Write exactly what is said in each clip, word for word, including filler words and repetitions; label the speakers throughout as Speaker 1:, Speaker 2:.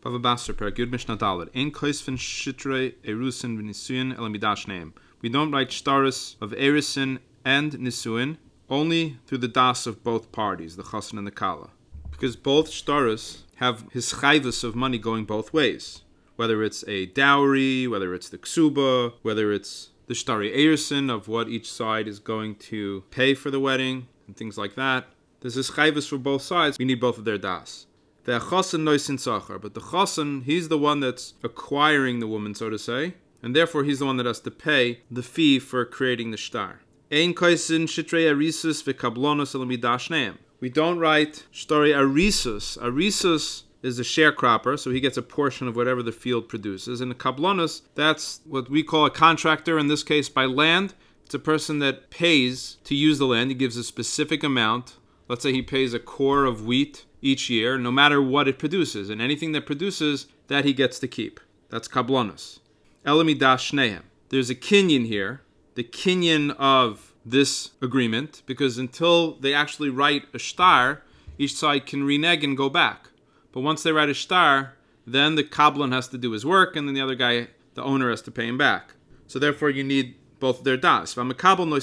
Speaker 1: Bava Basra, Perek Yud Mishnah Daled. Ein koisfen shitrei erusin v'nisuin el midash neim. We don't write shtaris of erusin and nisuin only through the das of both parties, the chassan and the kala, because both shtaris have his chayvus of money going both ways. Whether it's a dowry, whether it's the ksuba, whether it's the shtari erusin of what each side is going to pay for the wedding and things like that. There's this chayvus for both sides. We need both of their das. The chassan noisin sachar, but the chassan, he's the one that's acquiring the woman, so to say, and therefore he's the one that has to pay the fee for creating the shtar. Ein kaisin shitrei arisus v'kablonos elamidash neim. We don't write shtari arisus. Arisus is a sharecropper, so he gets a portion of whatever the field produces. And the kablonos, that's what we call a contractor, in this case by land. It's a person that pays to use the land. He gives a specific amount. Let's say he pays a core of wheat each year, no matter what it produces. And anything that produces, that he gets to keep. That's kablonos. Elamidash neim. There's a kinyan here, the kinyan of this agreement, because until they actually write a shtar, each side can renege and go back. But once they write a shtar, then the kablon has to do his work, and then the other guy, the owner, has to pay him back. So therefore you need both their das. But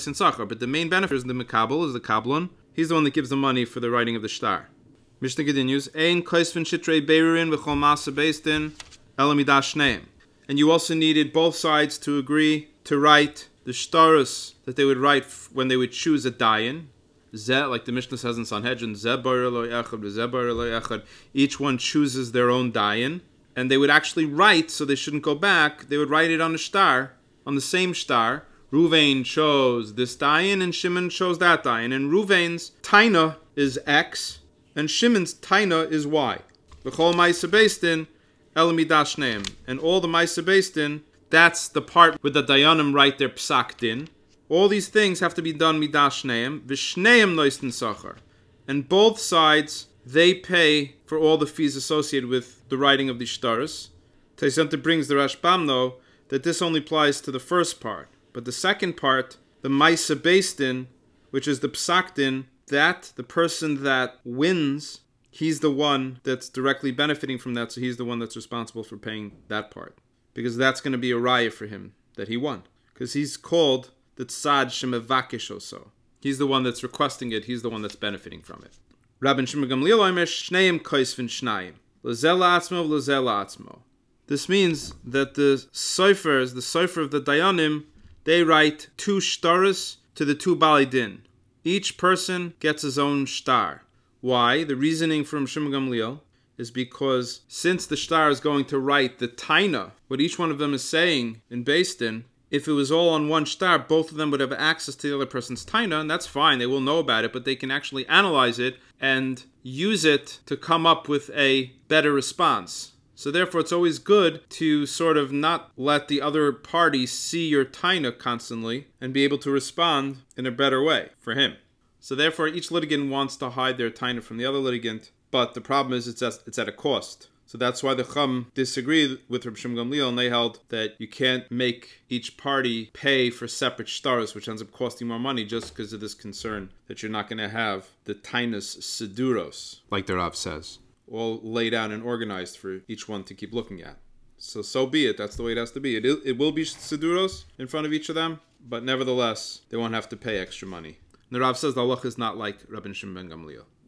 Speaker 1: the main benefit is the mekabel, is the kablon. He's the one that gives the money for the writing of the shtar. Mishnah continues, Ein koisvin shitrei beirurin v'chol masa beisdin elamidash neim. And you also needed both sides to agree to write the shtaros that they would write when they would choose a dayan. Zeh, like the Mishnah says in Sanhedrin, Zeh bar lo echad, Zeh bar lo echad. Each one chooses their own dayan. And they would actually write, so they shouldn't go back, they would write it on a shtar, on the same shtar. Ruvain chose this dayan, and Shimon chose that dayan. And Ruvain's taina is X, and Shimon's taina is Y. V'chol ma'aseh beisdin el midash neim. And all the ma'aseh beisdin, that's the part where the dayanim write their psak din. All these things have to be done midash neim. V'shneim noisten sachar. And both sides, they pay for all the fees associated with the writing of the shtaris. Taisanta brings the Rashbam, though, that this only applies to the first part. But the second part, the ma'aseh beisdin, which is the psak din, that the person that wins, he's the one that's directly benefiting from that, so he's the one that's responsible for paying that part. Because that's going to be a raya for him, that he won. Because he's called the tzad shemevakesh oso. He's the one that's requesting it, he's the one that's benefiting from it. Rabban Shimon Gamliel omer shneim koisvin shnayim. Lezel la'atzmo, lezel la'atzmo. This means that the soifers, the soifer of the dayanim, they write two shtaris to the two balei din. Each person gets his own shtar. Why? The reasoning from Shimon Gamliel is because since the shtar is going to write the taina, what each one of them is saying in Beis Din, if it was all on one shtar, both of them would have access to the other person's taina, and that's fine, they will know about it, but they can actually analyze it and use it to come up with a better response. So therefore it's always good to sort of not let the other party see your taina constantly and be able to respond in a better way for him. So therefore each litigant wants to hide their taina from the other litigant, but the problem is it's at, it's at a cost. So that's why the Chum disagreed with Reb Shimon Gamliel, and they held that you can't make each party pay for separate shtaros, which ends up costing more money just because of this concern that you're not going to have the tainas seduros, like the Rav says, all laid out and organized for each one to keep looking at. So, so be it. That's the way it has to be. It, it will be seduros in front of each of them, but nevertheless, they won't have to pay extra money. And the Rav says the halach is not like Rabban Shimon ben Gamliel.